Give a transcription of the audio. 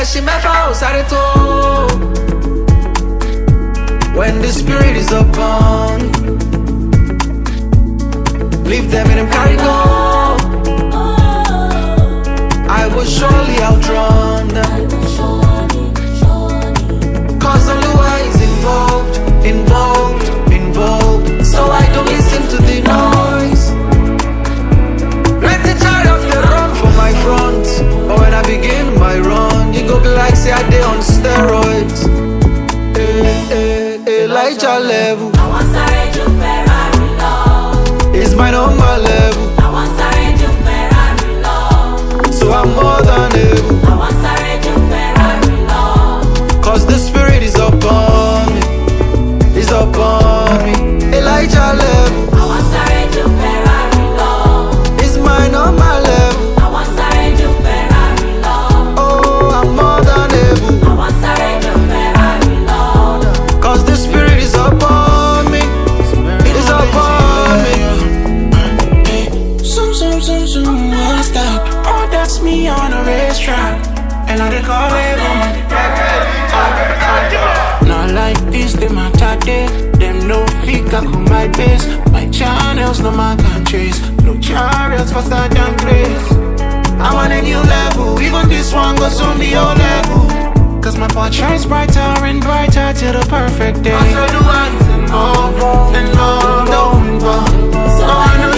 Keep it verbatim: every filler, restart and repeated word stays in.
she me house at it all. When the spirit is upon, leave them and them carry go. I will surely outrun them, cause Oluwa is involved, involved, involved. So I don't listen to the noise. Plenty chariots they run for my front, but when I begin my run, you go be like say I dey on steroids. Eh, eh, Elijah level, I want sorry to Ferrari love. is my number level, I want sorry to Ferrari love. so I'm more than able. I want sorry to Ferrari love. Cause the spirit is upon me, is upon me. Elijah level, I want sorry to Ferrari love. is my number level, I want sorry to Ferrari love. oh I'm more than able. I want sorry to Ferrari love. Cause the spirit is upon me, is upon me. Zoom, zoom, zoom, zoom, what's that? Oh, that's me on a racetrack, and I dey call it on. Not like this, they my tate. Them no fika on my base. My channels, no my countries. No chariots faster than grace. I'm on a new level, even this one goes on the old level. Cause my path shines brighter and brighter till the perfect day. I saw the ones involved, involved, involved. So I know